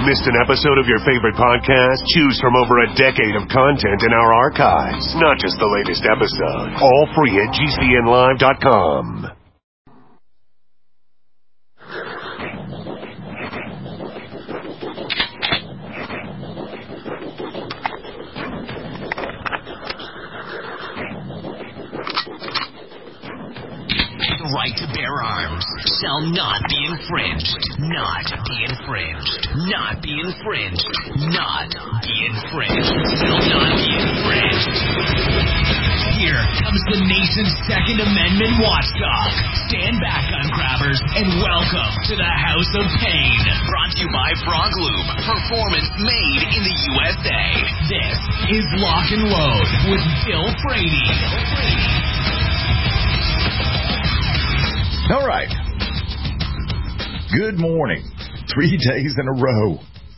Missed an episode of your favorite podcast? Choose from over a decade of content in our archives, not just the latest episode. All free at GCNlive.com. The right to bear arms shall not be infringed. Not be infringed. Not be infringed. Not be infringed. Shall not be infringed. Here comes the nation's Second Amendment watchdog. Stand back, gun grabbers, and welcome to the House of Pain. Brought to you by Frog Lube. Performance made in the USA. This is Lock and Load with Bill Frady. All right. Good morning. 3 days in a row.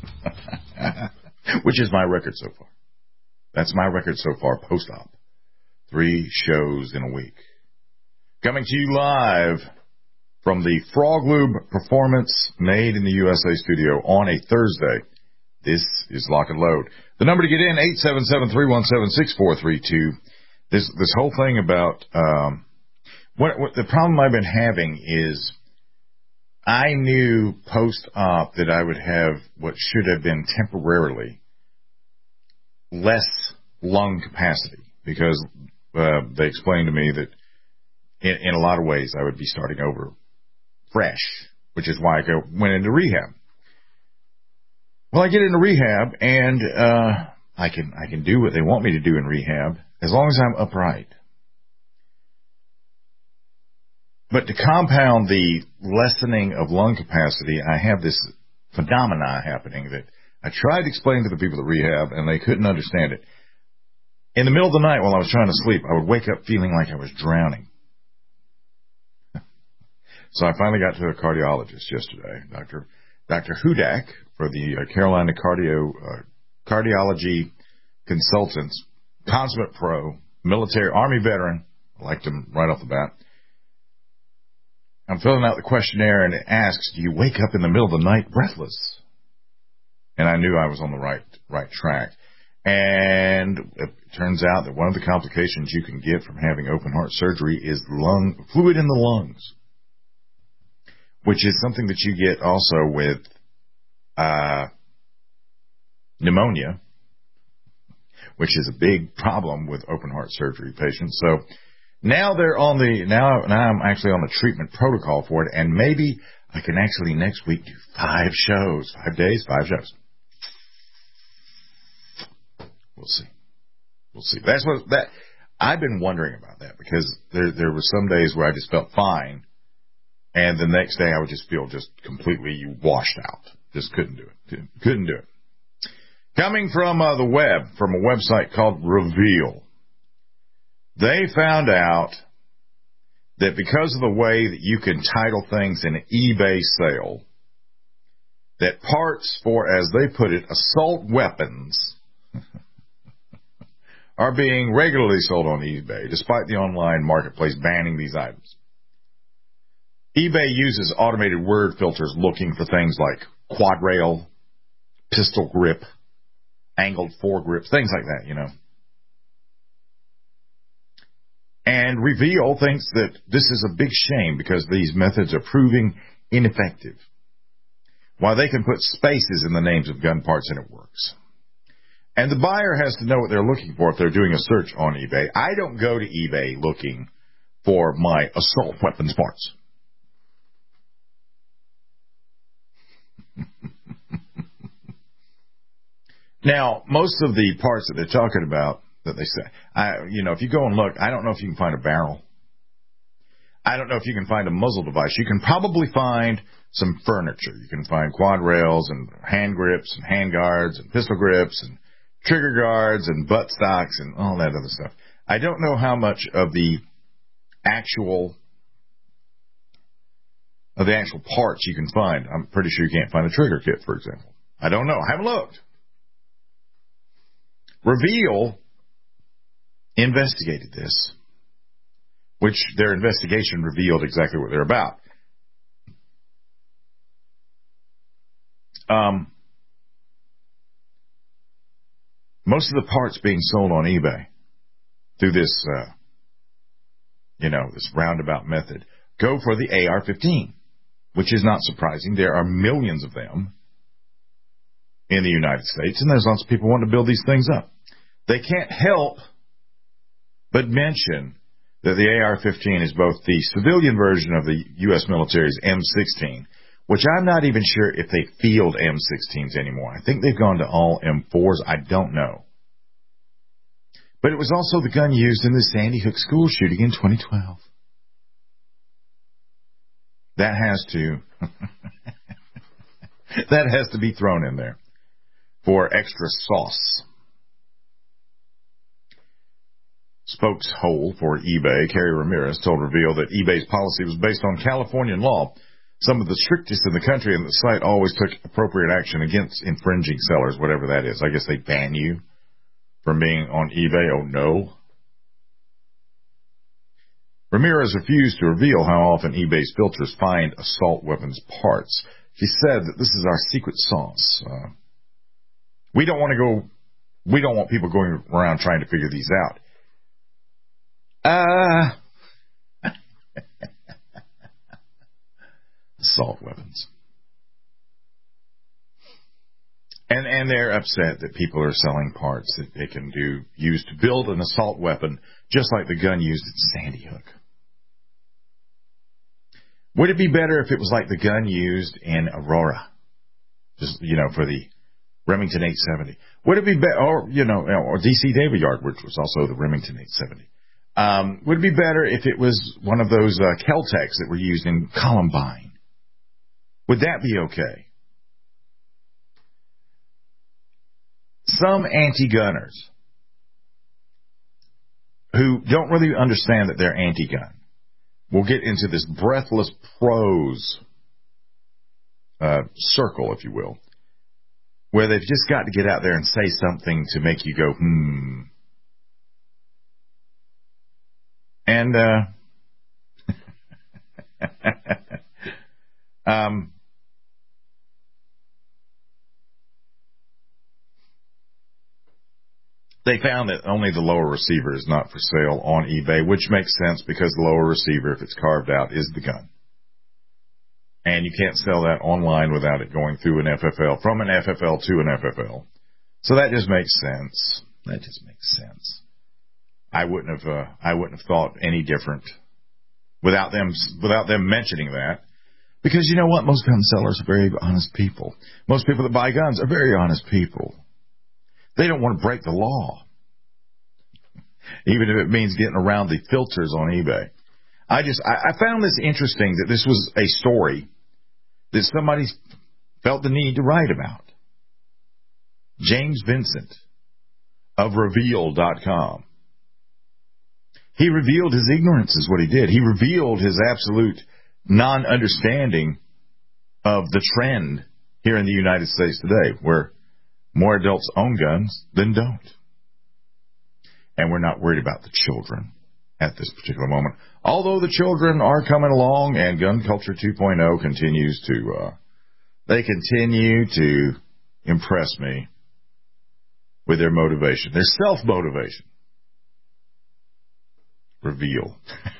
Which is my record so far. That's my record so far, post-op. 3 shows in a week. Coming to you live from the Frog Lube Performance Made in the USA studio on a Thursday. This is Lock and Load. The number to get in, 877-317-6432. This whole thing about... What the problem I've been having is I knew post-op that I would have what should have been temporarily less lung capacity because they explained to me that in a lot of ways I would be starting over fresh, which is why I went into rehab. Well, I get into rehab and I can do what they want me to do in rehab as long as I'm upright. But to compound the lessening of lung capacity, I have this phenomena happening that I tried to explain to the people at rehab, and they couldn't understand it. In the middle of the night while I was trying to sleep, I would wake up feeling like I was drowning. So I finally got to a cardiologist yesterday, Dr. Hudak, for the Carolina Cardiology Consultants, consummate pro, military, Army veteran. I liked him right off the bat. I'm filling out the questionnaire, and it asks, do you wake up in the middle of the night breathless? And I knew I was on the right track. And it turns out that one of the complications you can get from having open heart surgery is fluid in the lungs, which is something that you get also with pneumonia, which is a big problem with open heart surgery patients. So now now I'm actually on the treatment protocol for it, and maybe I can actually next week do 5 shows, 5 days, 5 shows. We'll see. That's what I've been wondering about that because there were some days where I just felt fine, and the next day I would just feel just completely washed out. Just couldn't do it. Coming from the web, from a website called Reveal. They found out that because of the way that you can title things in an eBay sale, that parts for, as they put it, assault weapons are being regularly sold on eBay, despite the online marketplace banning these items. eBay uses automated word filters looking for things like quad rail, pistol grip, angled foregrips, things like that, you know. And Reveal thinks that this is a big shame because these methods are proving ineffective. While they can put spaces in the names of gun parts and it works. And the buyer has to know what they're looking for if they're doing a search on eBay. I don't go to eBay looking for my assault weapons parts. Now, most of the parts that they're talking about, that they say, if you go and look, I don't know if you can find a barrel. I don't know if you can find a muzzle device. You can probably find some furniture. You can find quad rails and hand grips and hand guards and pistol grips and trigger guards and butt stocks and all that other stuff. I don't know how much of the actual parts you can find. I'm pretty sure you can't find a trigger kit, for example. I don't know. I haven't looked. Reveal investigated this, which their investigation revealed exactly what they're about. Most of the parts being sold on eBay through this, this roundabout method go for the AR-15, which is not surprising. There are millions of them in the United States, and there's lots of people wanting to build these things up. They can't help but mention that the AR-15 is both the civilian version of the U.S. military's M16, which I'm not even sure if they field M16s anymore. I think they've gone to all M4s. I don't know. But it was also the gun used in the Sandy Hook school shooting in 2012. That has to be thrown in there for extra sauce. Spokeshole for eBay, Carrie Ramirez, told Reveal that eBay's policy was based on Californian law, some of the strictest in the country, and the site always took appropriate action against infringing sellers, whatever that is. I guess they ban you from being on eBay. Oh, no. Ramirez refused to reveal how often eBay's filters find assault weapons parts. She said that this is our secret sauce. We don't want people going around trying to figure these out. Assault weapons. And they're upset that people are selling parts that they can use to build an assault weapon, just like the gun used at Sandy Hook. Would it be better if it was like the gun used in Aurora? Just, for the Remington 870. Would it be better, or DC Navy Yard, which was also the Remington 870. Would it be better if it was one of those Kel-Tecs that were used in Columbine? Would that be okay? Some anti-gunners who don't really understand that they're anti-gun will get into this breathless prose circle, if you will, where they've just got to get out there and say something to make you go, And they found that only the lower receiver is not for sale on eBay, which makes sense because the lower receiver, if it's carved out, is the gun. And you can't sell that online without it going through an FFL, from an FFL to an FFL. So that just makes sense. I wouldn't have thought any different without them mentioning that. Because you know what? Most gun sellers are very honest people. Most people that buy guns are very honest people. They don't want to break the law, even if it means getting around the filters on eBay. I found this interesting that this was a story that somebody felt the need to write about. James Vincent of Reveal.com. He revealed his ignorance is what he did. He revealed his absolute non-understanding of the trend here in the United States today, where more adults own guns than don't. And we're not worried about the children at this particular moment. Although the children are coming along and Gun Culture 2.0 continues to impress me with their motivation, their self-motivation. Reveal.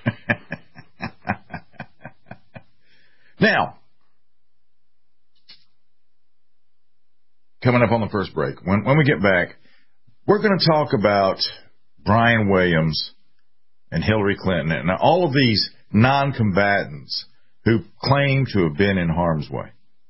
Now, coming up on the first break, when we get back, we're going to talk about Brian Williams and Hillary Clinton and all of these non-combatants who claim to have been in harm's way.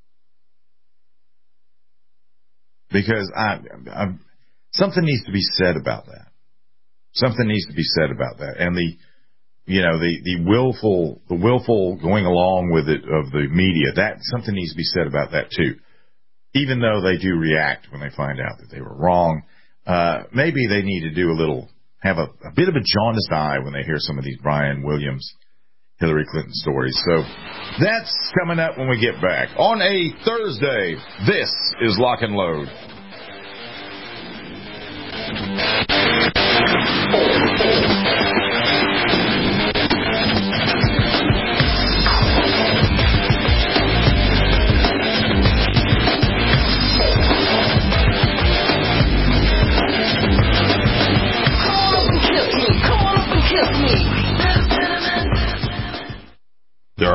Because something needs to be said about that. Something needs to be said about that. And the willful going along with it of the media, that something needs to be said about that too. Even though they do react when they find out that they were wrong, maybe they need to have a bit of a jaundiced eye when they hear some of these Brian Williams, Hillary Clinton stories. So that's coming up when we get back. On a Thursday, this is Lock and Load.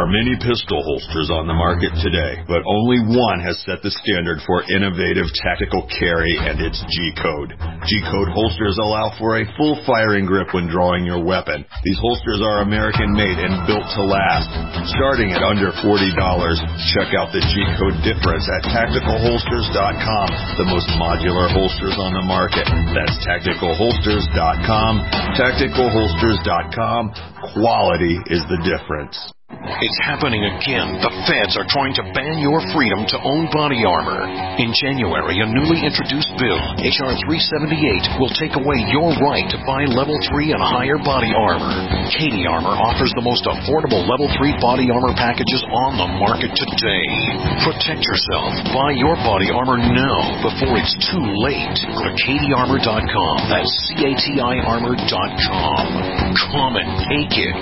are many pistol holsters on the market today, but only one has set the standard for innovative tactical carry, and it's G-Code. G-Code holsters allow for a full firing grip when drawing your weapon. These holsters are American-made and built to last. Starting at under $40, check out the G-Code difference at TacticalHolsters.com, the most modular holsters on the market. That's TacticalHolsters.com. TacticalHolsters.com. Quality is the difference. It's happening again. The feds are trying to ban your freedom to own body armor. In January, a newly introduced bill, H.R. 378, will take away your right to buy Level 3 and higher body armor. Katie Armor offers the most affordable Level 3 body armor packages on the market today. Protect yourself. Buy your body armor now before it's too late. Go to KatieArmor.com. That's CATI Armor.com. Come and take it.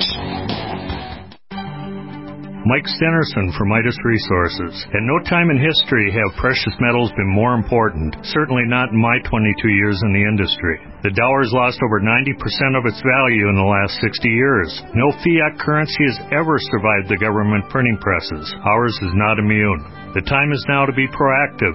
Mike Stenerson for Midas Resources. At no time in history have precious metals been more important, certainly not in my 22 years in the industry. The dollar has lost over 90% of its value in the last 60 years. No fiat currency has ever survived the government printing presses. Ours is not immune. The time is now to be proactive.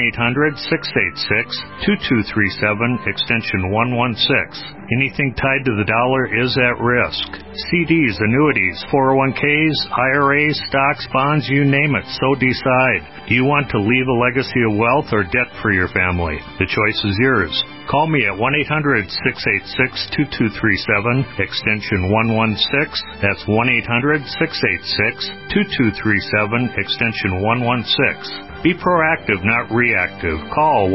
1-800-686-2237, extension 116. Anything tied to the dollar is at risk. CDs, annuities, 401ks, IRAs, stocks, bonds, you name it, so decide. Do you want to leave a legacy of wealth or debt for your family? The choice is yours. Call me at 1-800-686-2237, extension 116. That's 1-800-686-2237, extension 116. Be proactive, not reactive. Call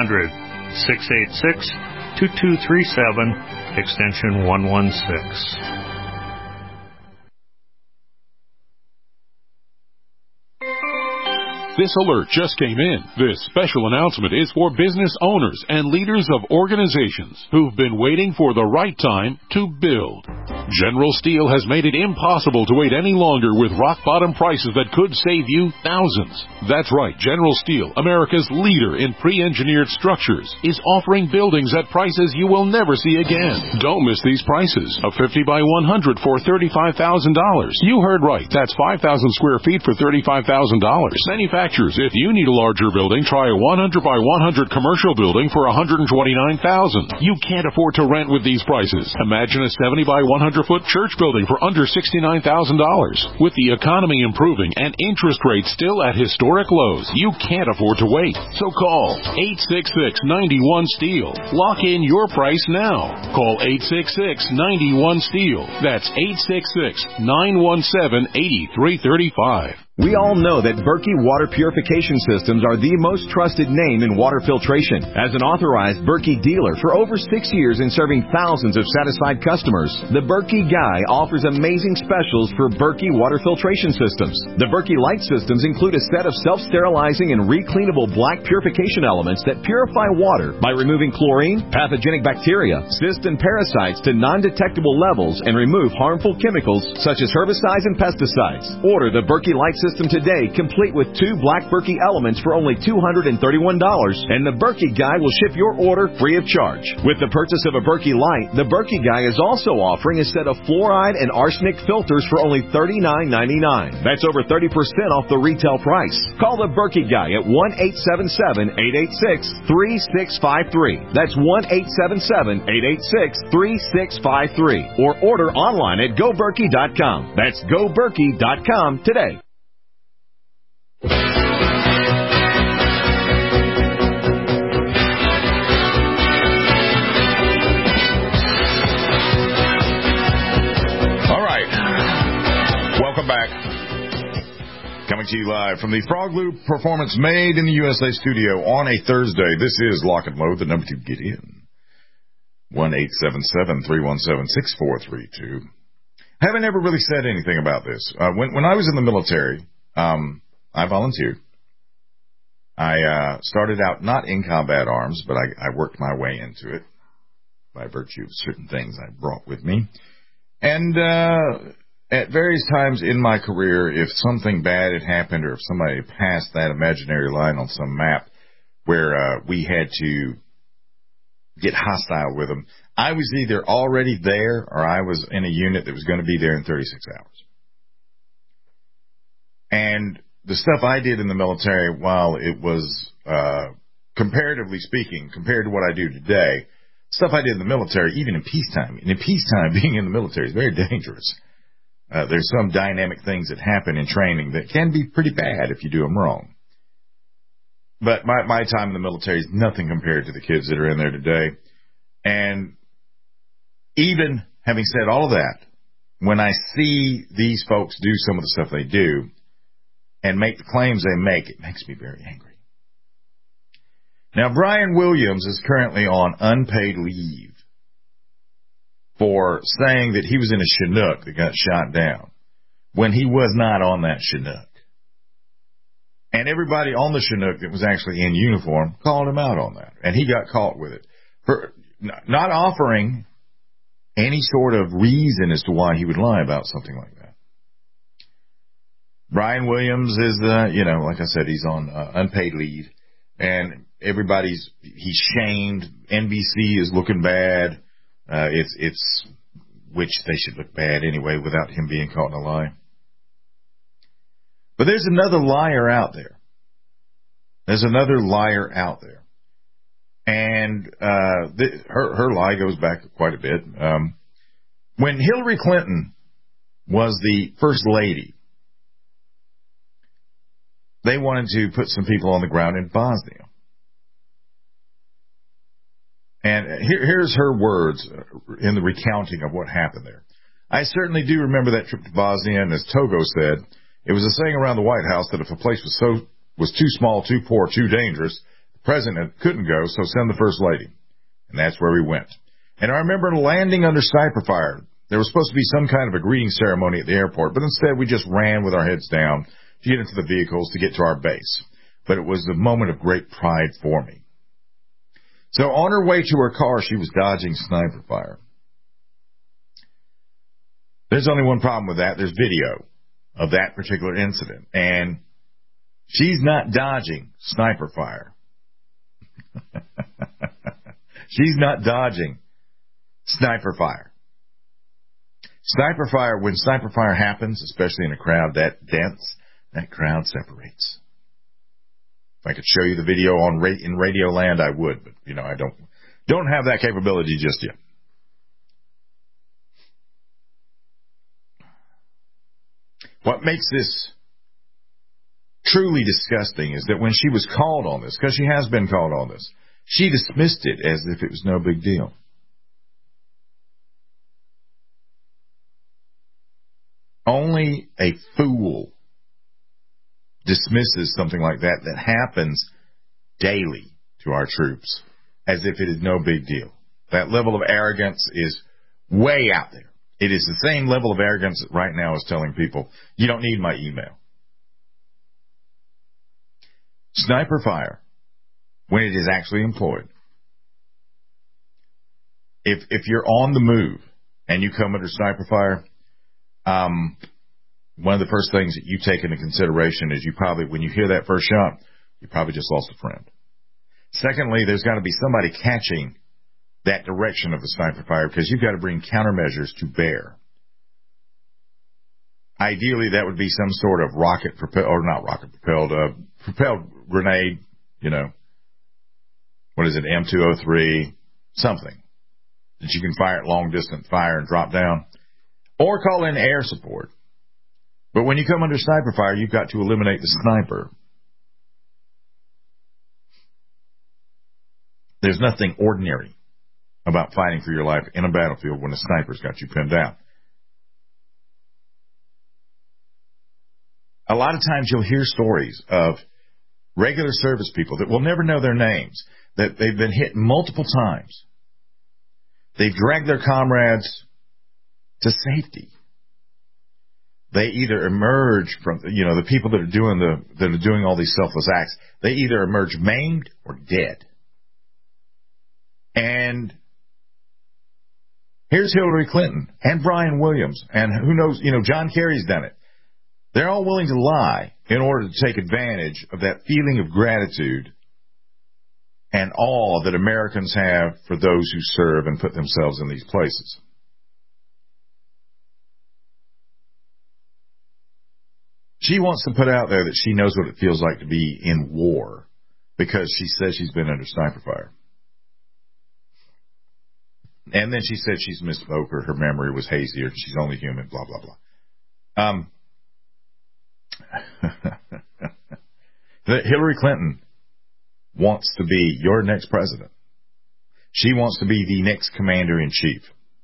1-800-686-2237, extension 116. This alert just came in. This special announcement is for business owners and leaders of organizations who've been waiting for the right time to build. General Steel has made it impossible to wait any longer with rock-bottom prices that could save you thousands. That's right, General Steel, America's leader in pre-engineered structures, is offering buildings at prices you will never see again. Don't miss these prices. A 50 by 100 for $35,000. You heard right. That's 5,000 square feet for $35,000. Manufacturers, if you need a larger building, try a 100 by 100 commercial building for $129,000. You can't afford to rent with these prices. Imagine a 70 by 100 foot church building for under $69,000. With the economy improving and interest rates still at historic lows, you can't afford to wait. So call 866-91-STEEL. Lock in your price now. Call 866-91-STEEL. That's 866-917-8335. We all know that Berkey Water Purification Systems are the most trusted name in water filtration. As an authorized Berkey dealer for over 6 years and serving thousands of satisfied customers, the Berkey Guy offers amazing specials for Berkey Water Filtration Systems. The Berkey Light Systems include a set of self-sterilizing and recleanable black purification elements that purify water by removing chlorine, pathogenic bacteria, cysts, and parasites to non-detectable levels and remove harmful chemicals such as herbicides and pesticides. Order the Berkey Light System today, complete with 2 black Berkey elements for only $231, and the Berkey Guy will ship your order free of charge. With the purchase of a Berkey Light, the Berkey Guy is also offering a set of fluoride and arsenic filters for only $39.99. That's over 30% off the retail price. Call the Berkey Guy at 1-877-886-3653. That's 1-877-886-3653. Or order online at GoBerkey.com. That's GoBerkey.com today. All right. Welcome back. Coming to you live from the Frog Loop Performance Made in the USA studio on a Thursday. This is Lock and Load, the number to get in. 1-877-317-6432. Haven't ever really said anything about this. When I was in the military, I volunteered. I started out not in combat arms, but I worked my way into it by virtue of certain things I brought with me. And at various times in my career, if something bad had happened or if somebody passed that imaginary line on some map where we had to get hostile with them, I was either already there or I was in a unit that was going to be there in 36 hours. And the stuff I did in the military, while it was, comparatively speaking, compared to what I do today, stuff I did in the military, even in peacetime, and in peacetime, being in the military is very dangerous. There's some dynamic things that happen in training that can be pretty bad if you do them wrong. But my time in the military is nothing compared to the kids that are in there today. And even having said all of that, when I see these folks do some of the stuff they do and make the claims they make, it makes me very angry. Now, Brian Williams is currently on unpaid leave for saying that he was in a Chinook that got shot down when he was not on that Chinook. And everybody on the Chinook that was actually in uniform called him out on that. And he got caught with it for not offering any sort of reason as to why he would lie about something like that. Brian Williams is, like I said, he's on unpaid leave. And he's shamed. NBC is looking bad. It's which they should look bad anyway without him being caught in a lie. But there's another liar out there. And her lie goes back quite a bit. When Hillary Clinton was the first lady, they wanted to put some people on the ground in Bosnia. And here's her words in the recounting of what happened there. I certainly do remember that trip to Bosnia, and as Togo said, it was a saying around the White House that if a place was too small, too poor, too dangerous, the president couldn't go, so send the first lady. And that's where we went. And I remember landing under sniper fire. There was supposed to be some kind of a greeting ceremony at the airport, but instead we just ran with our heads down to get into the vehicles to get to our base. But it was a moment of great pride for me. So on her way to her car, she was dodging sniper fire. There's only one problem with that. There's video of that particular incident. And she's not dodging sniper fire. She's not dodging sniper fire. Sniper fire, when sniper fire happens, especially in a crowd that dense, that crowd separates. If I could show you the video in Radio Land, I would, but I don't have that capability just yet. What makes this truly disgusting is that when she was called on this, because she has been called on this, she dismissed it as if it was no big deal. Only a fool dismisses something like that happens daily to our troops as if it is no big deal. That level of arrogance is way out there. It is the same level of arrogance that right now is telling people, you don't need my email. Sniper fire, when it is actually employed, if you're on the move and you come under sniper fire, one of the first things that you take into consideration is when you hear that first shot, you probably just lost a friend. Secondly, there's got to be somebody catching that direction of the sniper fire because you've got to bring countermeasures to bear. Ideally, that would be some sort of propelled grenade, what is it, M203, something that you can fire at long distance fire and drop down, or call in air support. But when you come under sniper fire, you've got to eliminate the sniper. There's nothing ordinary about fighting for your life in a battlefield when a sniper's got you pinned down. A lot of times you'll hear stories of regular service people that will never know their names, that they've been hit multiple times. They've dragged their comrades to safety. They either emerge from, the people that are doing all these selfless acts, they either emerge maimed or dead. And here's Hillary Clinton and Brian Williams, and who knows, John Kerry's done it. They're all willing to lie in order to take advantage of that feeling of gratitude and awe that Americans have for those who serve and put themselves in these places. She wants to put out there that she knows what it feels like to be in war because she says she's been under sniper fire. And then she said she's misspoke or her memory was hazy or she's only human, blah, blah, blah. Hillary Clinton wants to be your next president. She wants to be the next commander-in-chief.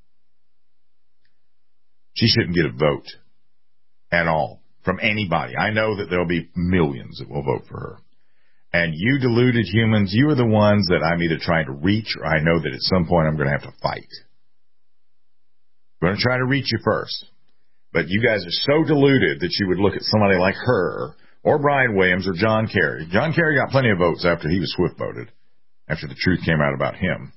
She shouldn't get a vote at all from anybody. I know that there'll be millions that will vote for her. And you deluded humans, you are the ones that I'm either trying to reach or I know that at some point I'm going to have to fight. I'm going to try to reach you first. But you guys are so deluded that you would look at somebody like her or Brian Williams or John Kerry. John Kerry got plenty of votes after he was Swift voted, after the truth came out about him.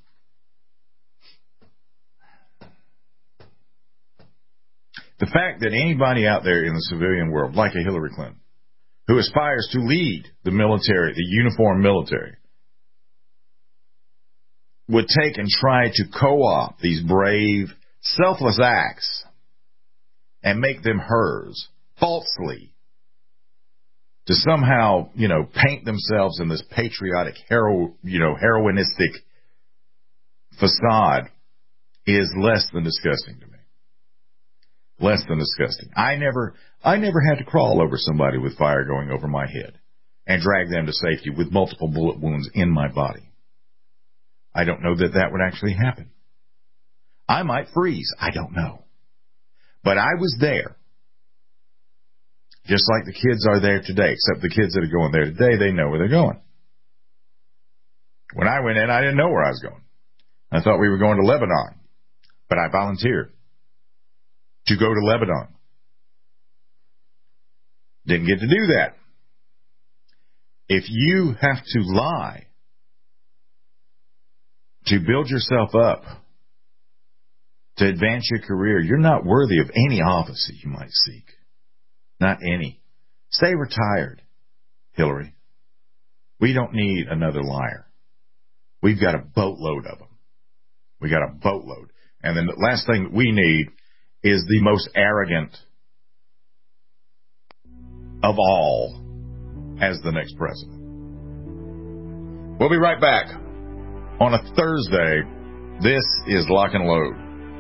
The fact that anybody out there in the civilian world, like a Hillary Clinton, who aspires to lead the military, the uniformed military, would take and try to co-opt these brave, selfless acts and make them hers falsely to somehow, paint themselves in this patriotic, heroinistic facade is less than disgusting to me. Less than disgusting. I never had to crawl over somebody with fire going over my head and drag them to safety with multiple bullet wounds in my body. I don't know that would actually happen. I might freeze. I don't know. But I was there. Just like the kids are there today, except the kids that are going there today, they know where they're going. When I went in, I didn't know where I was going. I thought we were going to Lebanon, but I volunteered to go to Lebanon. Didn't get to do that. If you have to lie to build yourself up, to advance your career, you're not worthy of any office that you might seek. Not any. Stay retired, Hillary. We don't need another liar. We've got a boatload of them. We got a boatload. And then the last thing that we need is the most arrogant of all as the next president. We'll be right back on a Thursday. This is Lock and Load.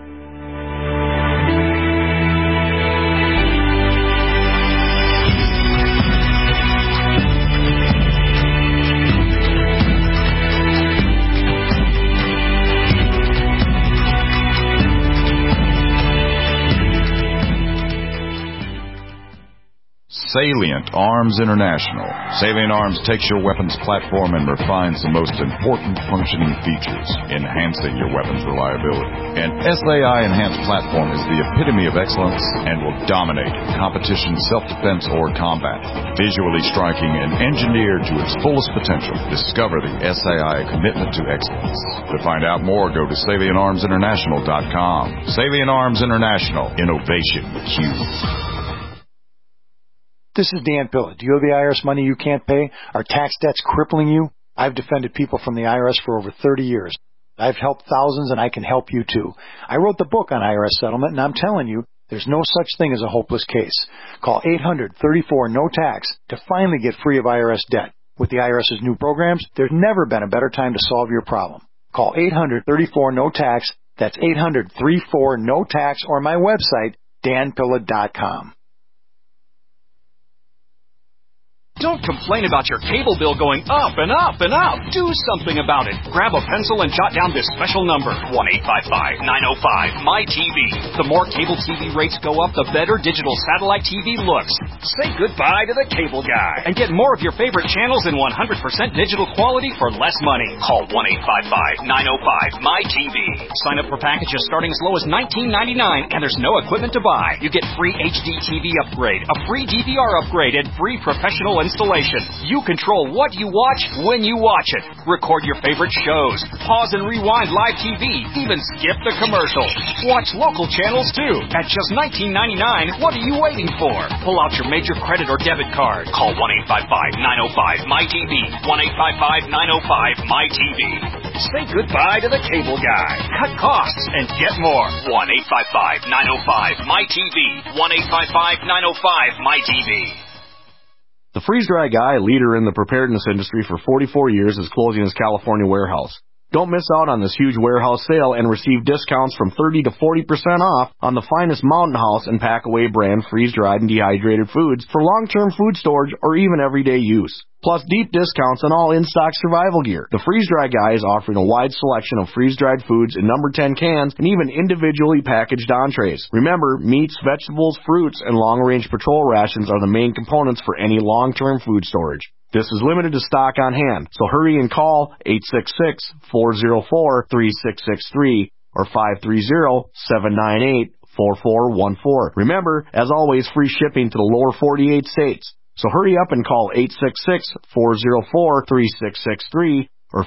Salient Arms International. Salient Arms takes your weapons platform and refines the most important functioning features, enhancing your weapon's reliability. An SAI enhanced platform is the epitome of excellence and will dominate competition, self-defense, or combat. Visually striking and engineered to its fullest potential, discover the SAI commitment to excellence. To find out more, go to SalientArmsInternational.com. Salient Arms International. Innovation Q. This is Dan Pilla. Do you have the IRS money you can't pay? Are tax debts crippling you? I've defended people from the IRS for over 30 years. I've helped thousands, and I can help you too. I wrote the book on IRS settlement, and I'm telling you, there's no such thing as a hopeless case. Call 800-34-NO-TAX to finally get free of IRS debt. With the IRS's new programs, there's never been a better time to solve your problem. Call 800-34-NO-TAX. That's 800-34-NO-TAX, or my website, danpilla.com. Don't complain about your cable bill going up and up and up. Do something about it. Grab a pencil and jot down this special number, 1-855-905-MY-TV. The more cable TV rates go up, the better digital satellite TV looks. Say goodbye to the cable guy and get more of your favorite channels in 100% digital quality for less money. Call 1-855-905-MY-TV. Sign up for packages starting as low as $19.99, and there's no equipment to buy. You get free HD TV upgrade, a free DVR upgrade, and free professional installation. You control what you watch when you watch it. Record your favorite shows. Pause and rewind live TV. Even skip the commercials. Watch local channels too. At just $19.99, what are you waiting for? Pull out your major credit or debit card. Call 1-855-905-MY-TV. 1-855-905-MY-TV. Say goodbye to the cable guy. Cut costs and get more. 1-855-905-MY-TV. 1-855-905-MY-TV. The Freeze-Dry Guy, leader in the preparedness industry for 44 years, is closing his California warehouse. Don't miss out on this huge warehouse sale and receive discounts from 30 to 40% off on the finest Mountain House and Packaway brand freeze-dried and dehydrated foods for long-term food storage or even everyday use. Plus deep discounts on all in-stock survival gear. The Freeze-Dry Guy is offering a wide selection of freeze-dried foods in number 10 cans and even individually packaged entrees. Remember, meats, vegetables, fruits, and long-range patrol rations are the main components for any long-term food storage. This is limited to stock on hand, so hurry and call 866-404-3663 or 530-798-4414. Remember, as always, free shipping to the lower 48 states. So hurry up and call 866-404-3663 or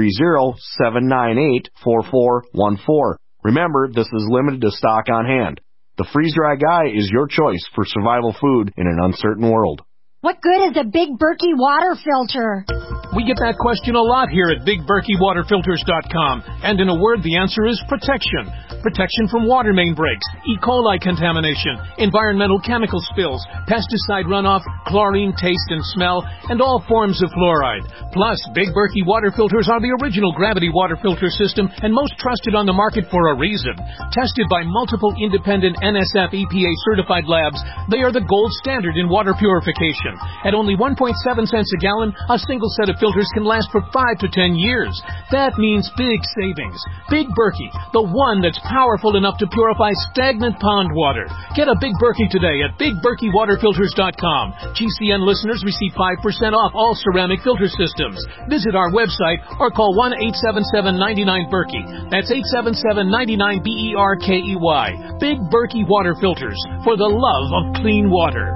530-798-4414. Remember, this is limited to stock on hand. The Freeze-Dry Guy is your choice for survival food in an uncertain world. What good is a Big Berkey water filter? We get that question a lot here at BigBerkeyWaterFilters.com. And in a word, the answer is protection. Protection from water main breaks, E. coli contamination, environmental chemical spills, pesticide runoff, chlorine, taste and smell, and all forms of fluoride. Plus, Big Berkey water filters are the original gravity water filter system and most trusted on the market for a reason. Tested by multiple independent NSF EPA certified labs, they are the gold standard in water purification. At only 1.7 cents a gallon, a single set of filters can last for 5 to 10 years. That means big savings. Big Berkey, the one that's powerful enough to purify stagnant pond water. Get a Big Berkey today at BigBerkeyWaterFilters.com. GCN listeners receive 5% off all ceramic filter systems. Visit our website or call 1-877-99-BERKEY. That's 877-99-BERKEY. Big Berkey Water Filters, for the love of clean water.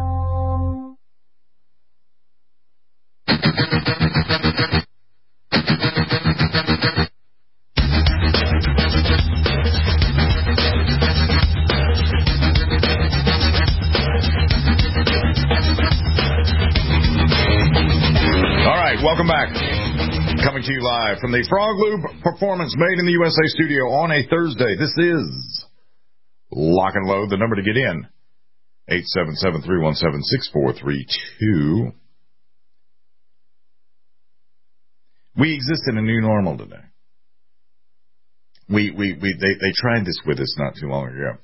Welcome back. Coming to you live from the Frog Lube Performance Made in the USA studio on a Thursday. This is Lock and Load. The number to get in, 877-317-6432. We exist in a new normal today. They tried this with us not too long ago.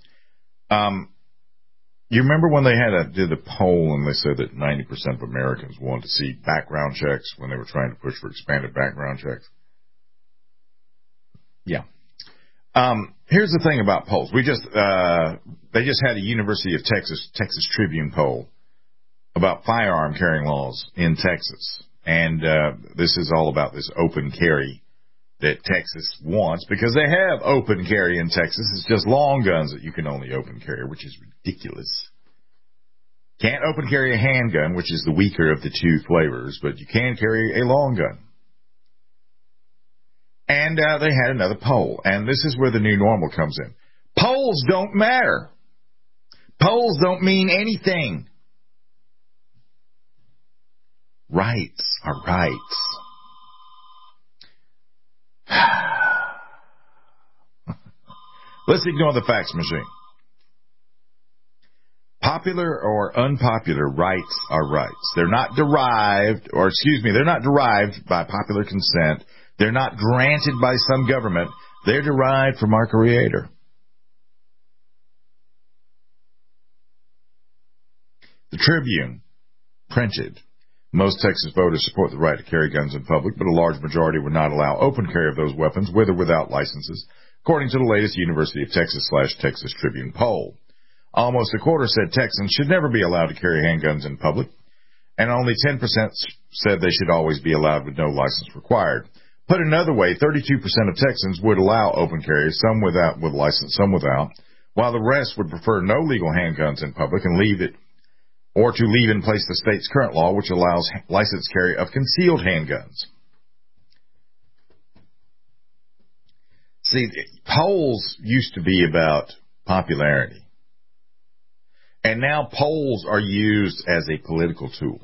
You remember when they did the poll and they said that 90% of Americans wanted to see background checks when they were trying to push for expanded background checks? Yeah. Here's the thing about polls. They just had a University of Texas Tribune poll about firearm carrying laws in Texas. And this is all about this open carry that Texas wants, because they have open carry in Texas. It's just long guns that you can only open carry, which is ridiculous. Can't open carry a handgun, which is the weaker of the two flavors, but you can carry a long gun. And they had another poll, and this is where the new normal comes in. Polls don't matter. Polls don't mean anything. Rights are rights. Let's ignore the fax machine. Popular or unpopular rights are rights. They're not derived by popular consent. They're not granted by some government. They're derived from our Creator. The Tribune printed, most Texas voters support the right to carry guns in public, but a large majority would not allow open carry of those weapons with or without licenses, according to the latest University of Texas/Texas Tribune poll. Almost a quarter said Texans should never be allowed to carry handguns in public, and only 10% said they should always be allowed with no license required. Put another way, 32% of Texans would allow open carry, some with license, some without, while the rest would prefer no legal handguns in public and leave in place the state's current law, which allows licensed carry of concealed handguns. See, polls used to be about popularity, and now polls are used as a political tool.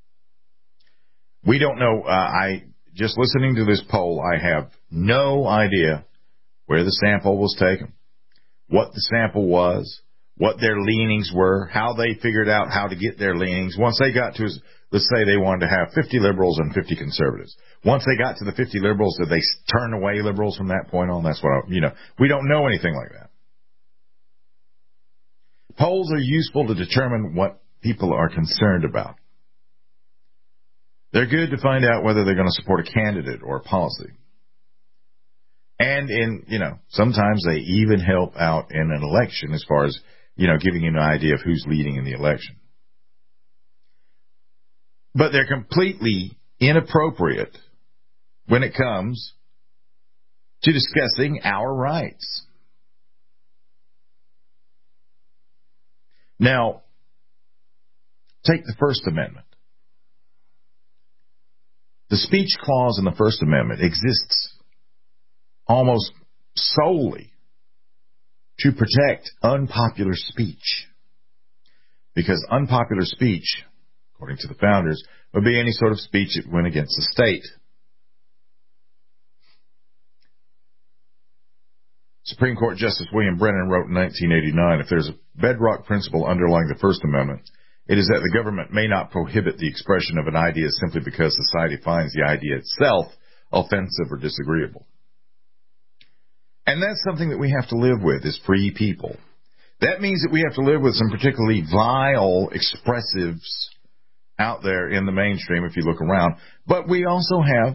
We don't know. Just listening to this poll, I have no idea where the sample was taken, what the sample was, what their leanings were, how they figured out how to get their leanings. Once they got to let's say they wanted to have 50 liberals and 50 conservatives. Once they got to the 50 liberals, did they turn away liberals from that point on? That's what we don't know anything like that. Polls are useful to determine what people are concerned about. They're good to find out whether they're going to support a candidate or a policy. And sometimes they even help out in an election as far as, giving you an idea of who's leading in the election. But they're completely inappropriate when it comes to discussing our rights. Now, take the First Amendment. The speech clause in the First Amendment exists almost solely to protect unpopular speech. Because unpopular speech, according to the founders, would be any sort of speech that went against the state. Supreme Court Justice William Brennan wrote in 1989, if there's a bedrock principle underlying the First Amendment, it is that the government may not prohibit the expression of an idea simply because society finds the idea itself offensive or disagreeable. And that's something that we have to live with as free people. That means that we have to live with some particularly vile expressives out there in the mainstream if you look around. But we also have,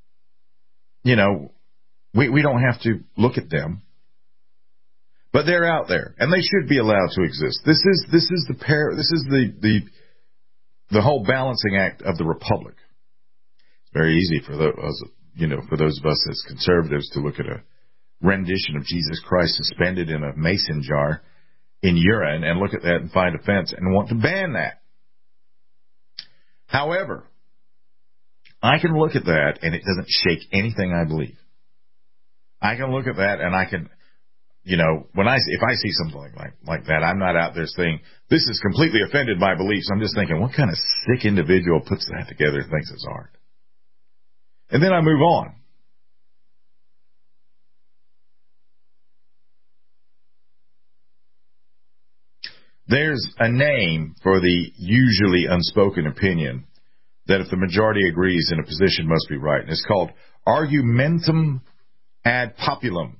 we don't have to look at them. But they're out there, and they should be allowed to exist. This is the whole balancing act of the republic. It's very easy for those of us as conservatives to look at a rendition of Jesus Christ suspended in a mason jar in urine and look at that and find offense and want to ban that. However, I can look at that and it doesn't shake anything I believe. I can look at that and I can, if I see something like that, I'm not out there saying, this is completely offended my beliefs. I'm just thinking, what kind of sick individual puts that together and thinks it's art? And then I move on. There's a name for the usually unspoken opinion that if the majority agrees, then a position must be right. And it's called argumentum ad populum.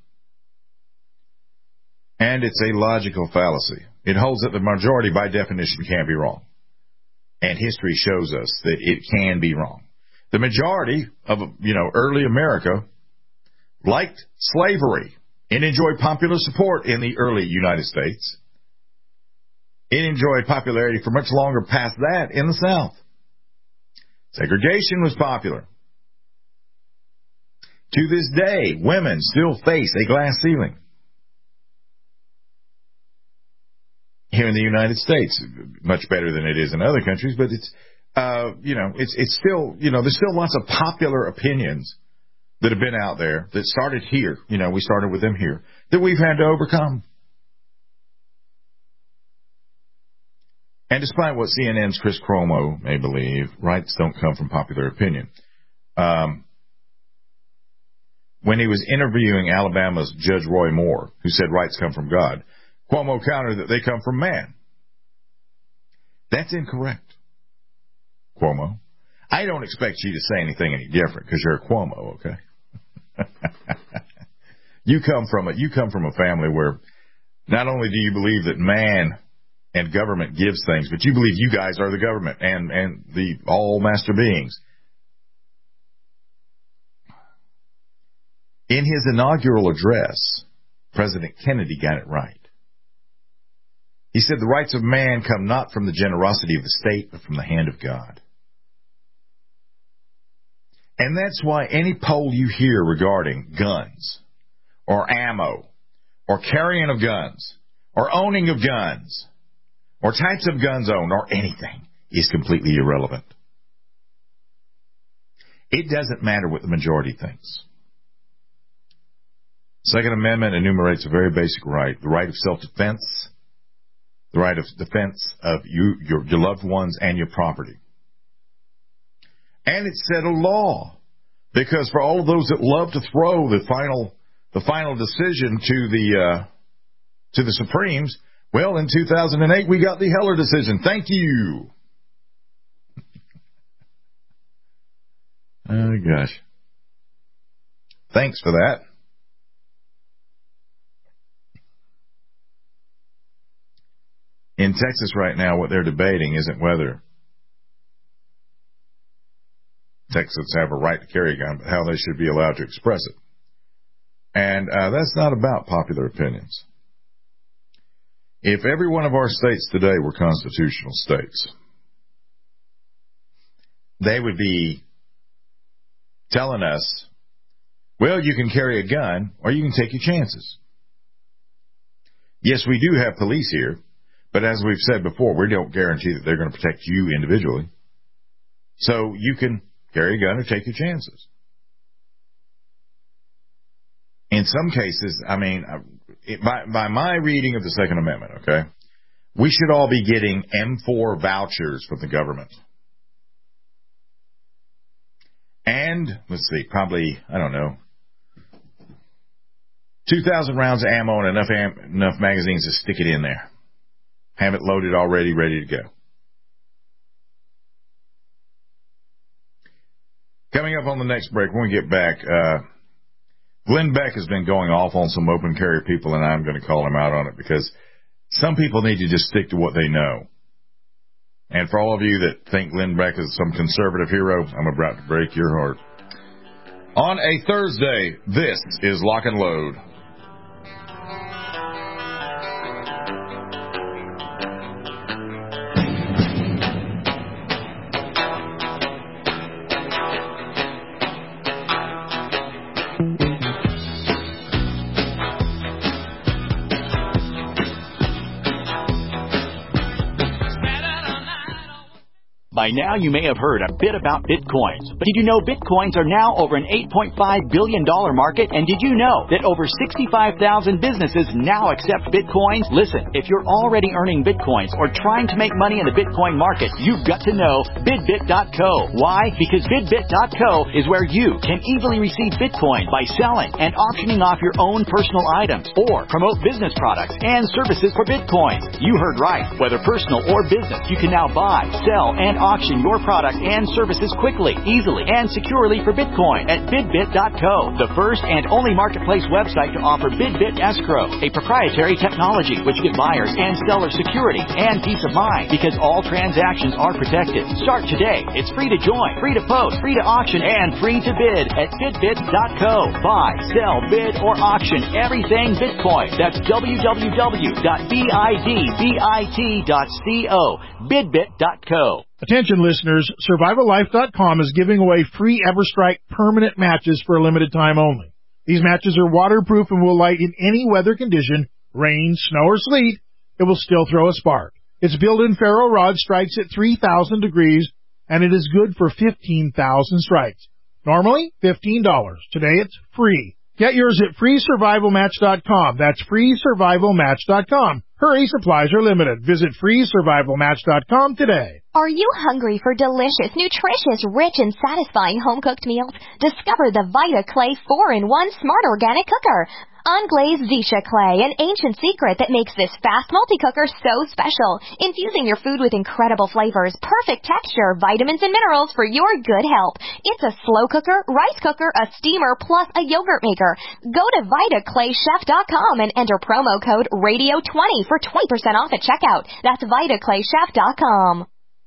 And it's a logical fallacy. It holds that the majority, by definition, can't be wrong. And history shows us that it can be wrong. The majority of, early America liked slavery and enjoyed popular support in the early United States. It enjoyed popularity for much longer past that in the South. Segregation was popular. To this day, women still face a glass ceiling. Here in the United States, much better than it is in other countries, but it's still, there's still lots of popular opinions that have been out there that started here. We started with them here that we've had to overcome. And despite what CNN's Chris Cuomo may believe, rights don't come from popular opinion. When he was interviewing Alabama's Judge Roy Moore, who said rights come from God, Cuomo countered that they come from man. That's incorrect, Cuomo. I don't expect you to say anything any different because you're a Cuomo, okay? You come from a family where not only do you believe that man and government gives things, but you believe you guys are the government and the all master beings. In his inaugural address, President Kennedy got it right. He said the rights of man come not from the generosity of the state, but from the hand of God. And that's why any poll you hear regarding guns, or ammo, or carrying of guns, or owning of guns, or types of guns owned, or anything, is completely irrelevant. It doesn't matter what the majority thinks. Second Amendment enumerates a very basic right, the right of self-defense, the right of defense of your loved ones and your property. And it's set a law, because for all of those that love to throw the final decision to the Supremes, well, in 2008 we got the Heller decision. Thank you. Oh, gosh. Thanks for that. In Texas right now, what they're debating isn't whether Texans have a right to carry a gun, but how they should be allowed to express it. And that's not about popular opinions. If every one of our states today were constitutional states, they would be telling us, well, you can carry a gun or you can take your chances. Yes, we do have police here, but as we've said before, we don't guarantee that they're going to protect you individually. So you can carry a gun or take your chances. In some cases, I mean, by my reading of the Second Amendment, okay, we should all be getting M4 vouchers from the government. And, let's see, probably, I don't know, 2,000 rounds of ammo and enough magazines to stick it in there. Have it loaded already, ready to go. Coming up on the next break, when we get back, Glenn Beck has been going off on some open carry people, and I'm going to call him out on it because some people need to just stick to what they know. And for all of you that think Glenn Beck is some conservative hero, I'm about to break your heart. On a Thursday, this is Lock and Load. By now, you may have heard a bit about Bitcoins. But did you know Bitcoins are now over an $8.5 billion market? And did you know that over 65,000 businesses now accept Bitcoins? Listen, if you're already earning Bitcoins or trying to make money in the Bitcoin market, you've got to know BidBit.co. Why? Because BidBit.co is where you can easily receive Bitcoin by selling and auctioning off your own personal items or promote business products and services for Bitcoin. You heard right. Whether personal or business, you can now buy, sell, and auction your product and services quickly, easily, and securely for Bitcoin at BidBit.co, the first and only marketplace website to offer BidBit Escrow, a proprietary technology which gives buyers and sellers security and peace of mind because all transactions are protected. Start today. It's free to join, free to post, free to auction, and free to bid at BidBit.co. Buy, sell, bid, or auction everything Bitcoin. That's www.bidbit.co. BidBit.co. Attention listeners, SurvivalLife.com is giving away free EverStrike permanent matches for a limited time only. These matches are waterproof and will light in any weather condition, rain, snow, or sleet. It will still throw a spark. Its built-in ferro rod strikes at 3,000 degrees, and it is good for 15,000 strikes. Normally, $15. Today it's free. Get yours at freesurvivalmatch.com. That's freesurvivalmatch.com. Hurry, supplies are limited. Visit freesurvivalmatch.com today. Are you hungry for delicious, nutritious, rich, and satisfying home-cooked meals? Discover the Vita Clay 4-in-1 Smart Organic Cooker. Unglazed Zisha clay, an ancient secret that makes this fast multi-cooker so special. Infusing your food with incredible flavors, perfect texture, vitamins, and minerals for your good health. It's a slow cooker, rice cooker, a steamer, plus a yogurt maker. Go to VitaClayChef.com and enter promo code RADIO20 for 20% off at checkout. That's VitaClayChef.com.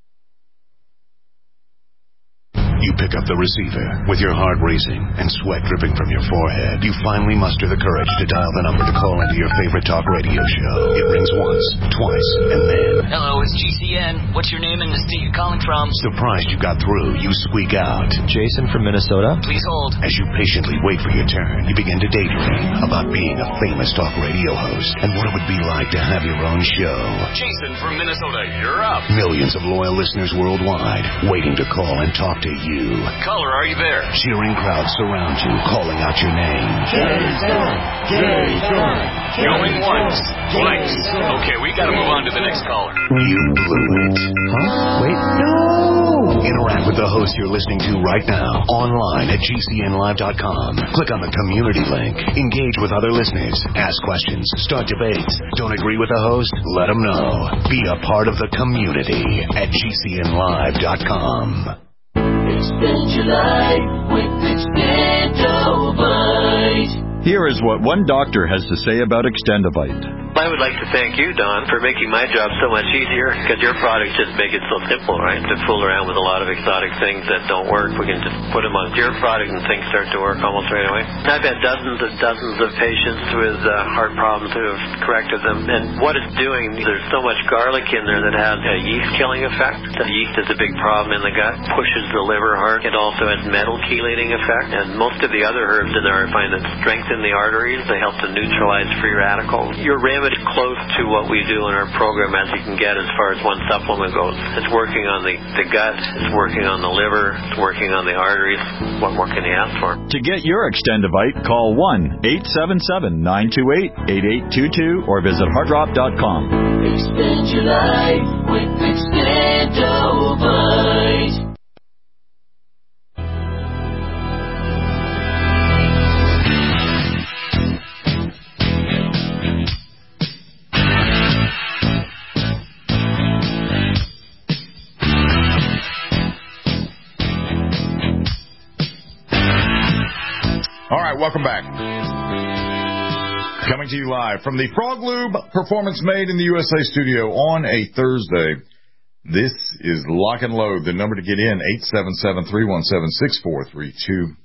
You pick up the receiver. With your heart racing and sweat dripping from your forehead, you finally muster the courage to dial the number to call into your favorite talk radio show. It rings once, twice, and then... Hello, it's GCN. What's your name and the state you're calling from? Surprised you got through, you squeak out. Jason from Minnesota. Please hold. As you patiently wait for your turn, you begin to daydream about being a famous talk radio host and what it would be like to have your own show. Jason from Minnesota, you're up. Millions of loyal listeners worldwide waiting to call and talk to you. Caller, are you there? Cheering crowds surround you, calling out your name. Jason! Jason! Going once, twice. Okay, we gotta move on to the next caller. You blew it. Huh? Wait, no! Interact with the host you're listening to right now, online at GCNlive.com. Click on the community link. Engage with other listeners. Ask questions. Start debates. Don't agree with the host? Let them know. Be a part of the community at GCNlive.com. Extend your life with Extendovite. Here is what one doctor has to say about Extendovite. I would like to thank you, Don, for making my job so much easier, because your products just make it so simple, right? To fool around with a lot of exotic things that don't work, we can just put them on your product and things start to work almost right away. I've had dozens and dozens of patients with heart problems who have corrected them, and what it's doing, there's so much garlic in there that has a yeast-killing effect. The yeast is a big problem in the gut, pushes the liver hard. It also has metal chelating effect, and most of the other herbs in there I find that strengthen the arteries. They help to neutralize free radicals. Your remedy close to what we do in our program as you can get as far as one supplement goes. It's working on the gut, it's working on the liver, it's working on the arteries. What more can you ask for? To get your Extendovite, call 1-877-928-8822 or visit heartdrop.com. Extend your life with Extendovite. All right, welcome back. Coming to you live from the Frog Lube Performance Made in the USA studio on a Thursday. This is Lock and Load. The number to get in, 877-317-6432.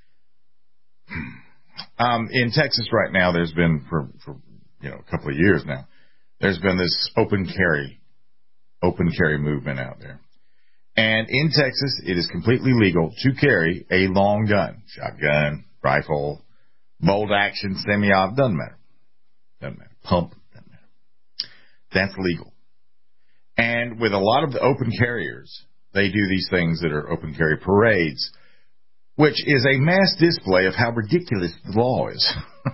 In Texas right now, there's been, for a couple of years now, there's been this open carry movement out there. And in Texas, it is completely legal to carry a long gun, shotgun, rifle, bolt action, semi-auto, doesn't matter. Pump, doesn't matter. That's legal. And with a lot of the open carriers, they do these things that are open carry parades, which is a mass display of how ridiculous the law is.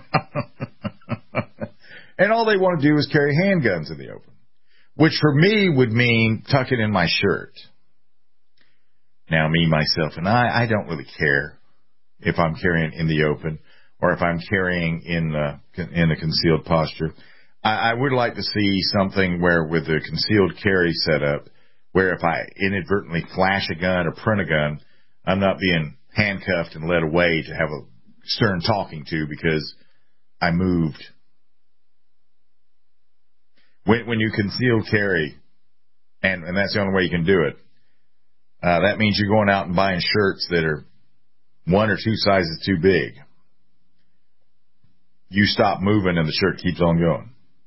And all they want to do is carry handguns in the open, which for me would mean tuck it in my shirt. Now, me, myself, and I don't really care if I'm carrying in the open or if I'm carrying in a concealed posture. I would like to see something where with the concealed carry setup, where if I inadvertently flash a gun or print a gun, I'm not being handcuffed and led away to have a stern talking to because I moved. When you conceal carry, and that's the only way you can do it, that means you're going out and buying shirts that are 1 or 2 sizes too big. You stop moving and the shirt keeps on going.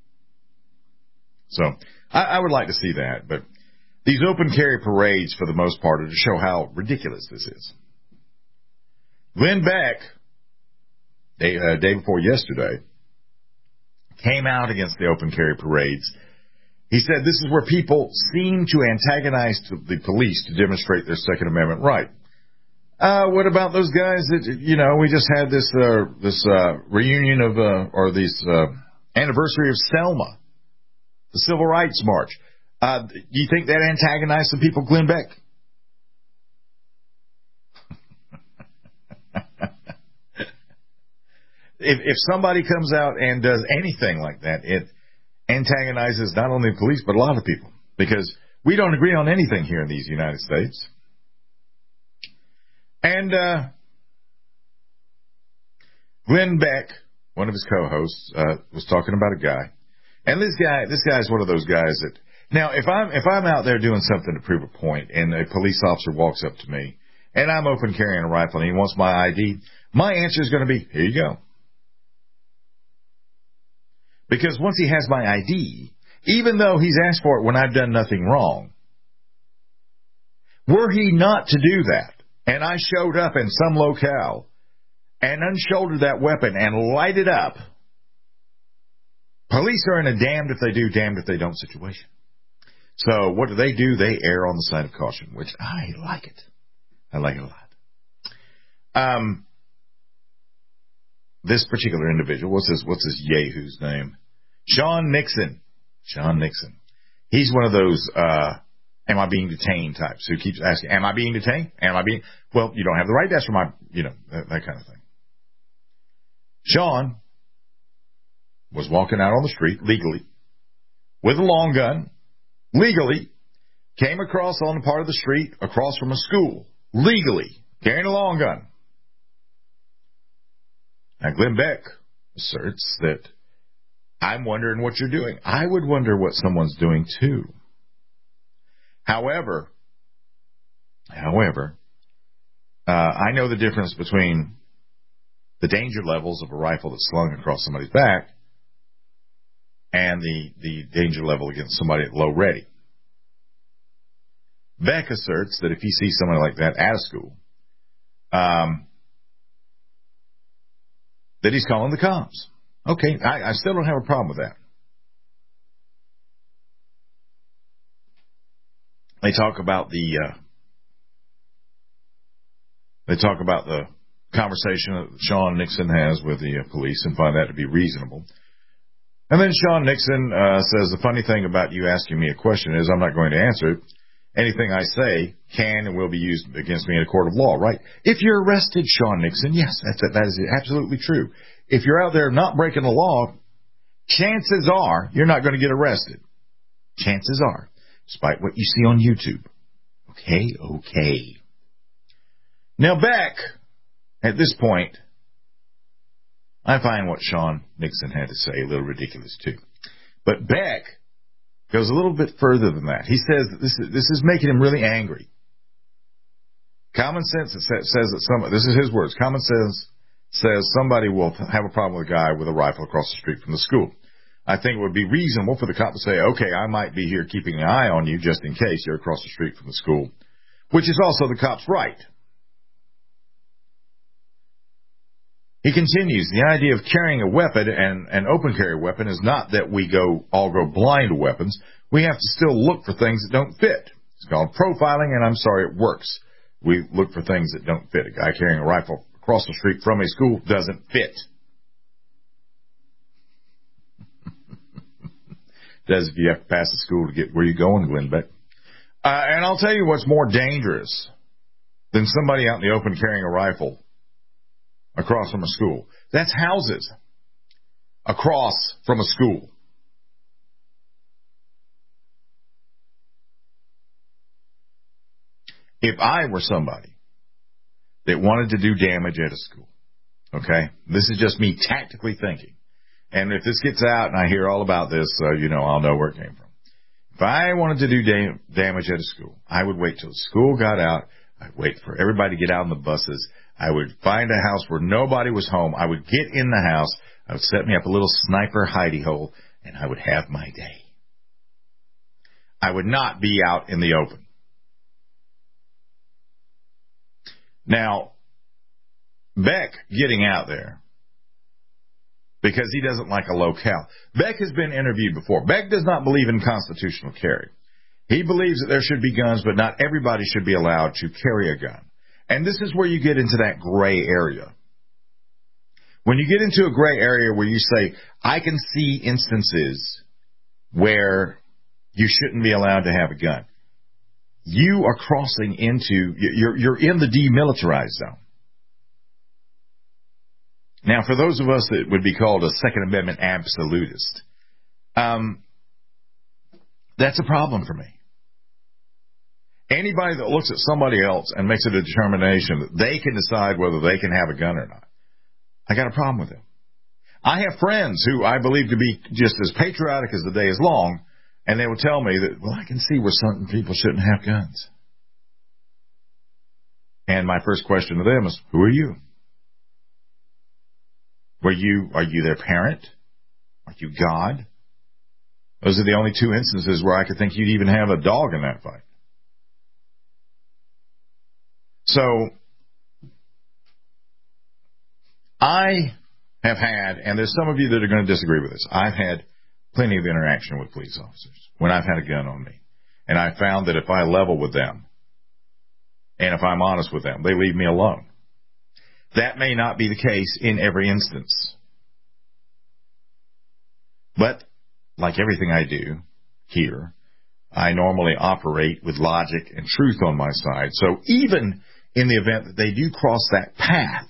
So I would like to see that. But these open carry parades, for the most part, are to show how ridiculous this is. Glenn Beck, day before yesterday, came out against the open carry parades. He said this is where people seem to antagonize the police to demonstrate their Second Amendment right. What about those guys that, we just had this reunion of, or this anniversary of Selma, the Civil Rights March. Do you think that antagonized some people, Glenn Beck? If somebody comes out and does anything like that, it antagonizes not only the police, but a lot of people. Because we don't agree on anything here in these United States. And Glenn Beck, one of his co-hosts, was talking about a guy. And this guy is one of those guys that, now, if I'm out there doing something to prove a point and a police officer walks up to me and I'm open carrying a rifle and he wants my ID, my answer is going to be, here you go. Because once he has my ID, even though he's asked for it when I've done nothing wrong, were he not to do that, and I showed up in some locale and unshouldered that weapon and light it up, police are in a damned if they do, damned if they don't situation. So what do? They err on the side of caution, which I like it. I like it a lot. This particular individual, what's his yahoo's name? Sean Nixon. He's one of those, am I being detained types who keeps asking, am I being detained? Well, you don't have the right to ask for my, that kind of thing. Sean was walking out on the street legally with a long gun, legally, came across on the part of the street across from a school legally carrying a long gun. Now, Glenn Beck asserts that I'm wondering what you're doing. I would wonder what someone's doing, too. However, I know the difference between the danger levels of a rifle that's slung across somebody's back and the danger level against somebody at low ready. Beck asserts that if he sees somebody like that at a school, that he's calling the cops. Okay, I still don't have a problem with that. They talk about the conversation that Sean Nixon has with the police and find that to be reasonable. And then Sean Nixon says, the funny thing about you asking me a question is I'm not going to answer it. Anything I say can and will be used against me in a court of law, right? If you're arrested, Sean Nixon, yes, that is absolutely true. If you're out there not breaking the law, chances are you're not going to get arrested. Chances are, despite what you see on YouTube. Okay. Now, Beck, at this point, I find what Sean Nixon had to say a little ridiculous, too. But Beck goes a little bit further than that. He says that this is making him really angry. Common sense says that this is his words, common sense says somebody will have a problem with a guy with a rifle across the street from the school. I think it would be reasonable for the cop to say, okay, I might be here keeping an eye on you just in case you're across the street from the school, which is also the cop's right. He continues, the idea of carrying a weapon and an open carry weapon is not that we all go blind to weapons. We have to still look for things that don't fit. It's called profiling, and I'm sorry, it works. We look for things that don't fit. A guy carrying a rifle across the street from a school doesn't fit. Does if you have to pass the school to get where you're going, Glenn Beck. And I'll tell you what's more dangerous than somebody out in the open carrying a rifle across from a school. That's houses across from a school. If I were somebody that wanted to do damage at a school, okay, this is just me tactically thinking. And if this gets out and I hear all about this, I'll know where it came from. If I wanted to do damage at a school, I would wait till the school got out. I'd wait for everybody to get out on the buses. I would find a house where nobody was home. I would get in the house. I would set me up a little sniper hidey hole, and I would have my day. I would not be out in the open. Now, Beck getting out there because he doesn't like a locale. Beck has been interviewed before. Beck does not believe in constitutional carry. He believes that there should be guns, but not everybody should be allowed to carry a gun. And this is where you get into that gray area. When you get into a gray area where you say, I can see instances where you shouldn't be allowed to have a gun, you are crossing into, you're in the demilitarized zone. Now, for those of us that would be called a Second Amendment absolutist, that's a problem for me. Anybody that looks at somebody else and makes it a determination that they can decide whether they can have a gun or not, I got a problem with them. I have friends who I believe to be just as patriotic as the day is long, and they will tell me that, well, I can see where certain people shouldn't have guns. And my first question to them is, who are you? Are you their parent? Are you God? Those are the only two instances where I could think you'd even have a dog in that fight. So, I have had, and there's some of you that are going to disagree with this, I've had plenty of interaction with police officers when I've had a gun on me. And I found that if I level with them, and if I'm honest with them, they leave me alone. That may not be the case in every instance. But, like everything I do here, I normally operate with logic and truth on my side. So even in the event that they do cross that path,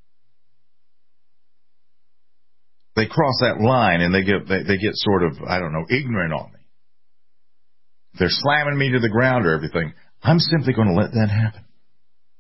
they cross that line and they get sort of, ignorant on me. If they're slamming me to the ground or everything, I'm simply going to let that happen.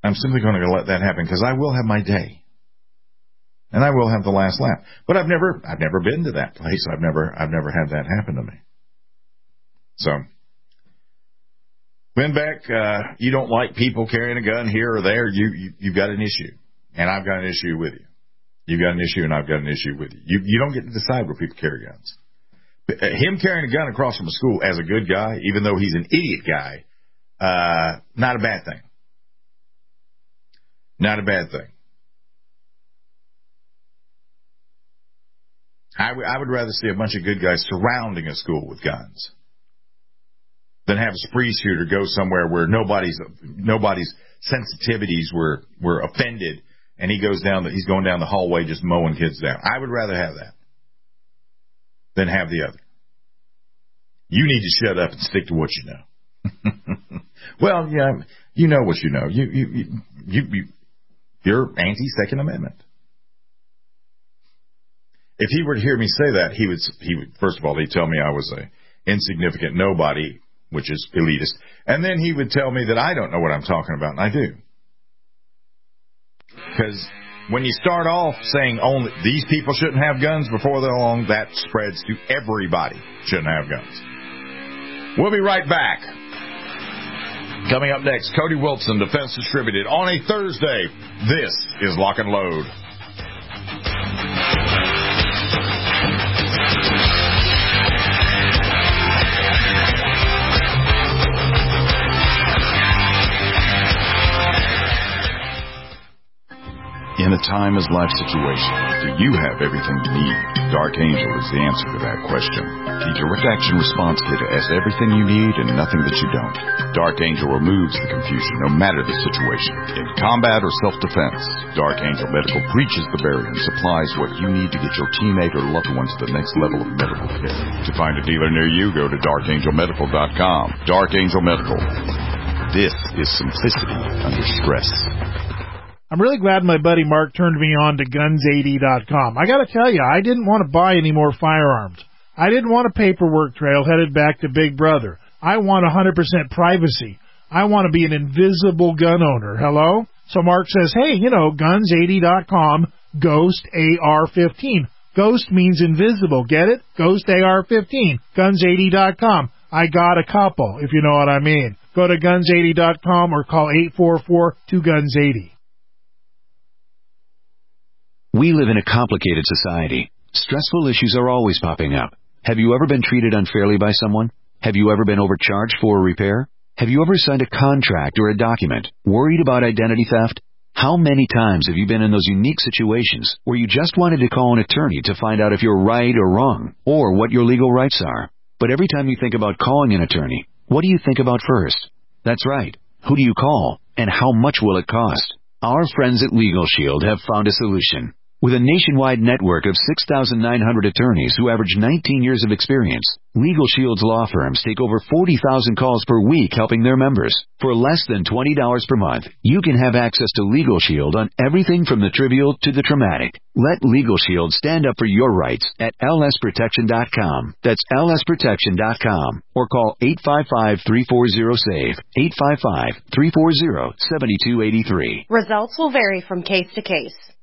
I'm simply going to let that happen because I will have my day. And I will have the last laugh. But I've never been to that place. I've never had that happen to me. So, Glenn Beck, you don't like people carrying a gun here or there. You've got an issue. And I've got an issue with you. You've got an issue and I've got an issue with you. You don't get to decide where people carry guns. Him carrying a gun across from a school as a good guy, even though he's an idiot guy, not a bad thing. Not a bad thing. I would rather see a bunch of good guys surrounding a school with guns than have a spree shooter go somewhere where nobody's sensitivities were offended, and he's going down the hallway just mowing kids down. I would rather have that than have the other. You need to shut up and stick to what you know. Well, yeah, you know what you know. You're anti-Second Amendment. If he were to hear me say that, he would first of all, he'd tell me I was a insignificant nobody, which is elitist, and then he would tell me that I don't know what I'm talking about, and I do. Because when you start off saying only these people shouldn't have guns, before they're long, that spreads to everybody shouldn't have guns. We'll be right back. Coming up next, Cody Wilson, Defense Distributed, on a Thursday. This is Lock and Load. In a time as life situation, do you have everything you need? Dark Angel is the answer to that question. The direct action response kit has everything you need and nothing that you don't. Dark Angel removes the confusion no matter the situation. In combat or self-defense, Dark Angel Medical breaches the barrier and supplies what you need to get your teammate or loved one to the next level of medical care. To find a dealer near you, go to darkangelmedical.com. Dark Angel Medical. This is simplicity under stress. I'm really glad my buddy Mark turned me on to guns80.com. I got to tell you, I didn't want to buy any more firearms. I didn't want a paperwork trail headed back to Big Brother. I want 100% privacy. I want to be an invisible gun owner. Hello? So Mark says, hey, guns80.com, Ghost AR-15. Ghost means invisible. Get it? Ghost AR-15. Guns80.com. I got a couple, if you know what I mean. Go to guns80.com or call 844-2GUNS80. We live in a complicated society. Stressful issues are always popping up. Have you ever been treated unfairly by someone? Have you ever been overcharged for a repair? Have you ever signed a contract or a document? Worried about identity theft? How many times have you been in those unique situations where you just wanted to call an attorney to find out if you're right or wrong, or what your legal rights are? But every time you think about calling an attorney, what do you think about first? That's right. Who do you call? And how much will it cost? Our friends at Legal Shield have found a solution. With a nationwide network of 6,900 attorneys who average 19 years of experience, Legal Shield's law firms take over 40,000 calls per week helping their members. For less than $20 per month, you can have access to Legal Shield on everything from the trivial to the traumatic. Let Legal Shield stand up for your rights at lsprotection.com. That's lsprotection.com. Or call 855-340-SAVE. 855-340-7283. Results will vary from case to case.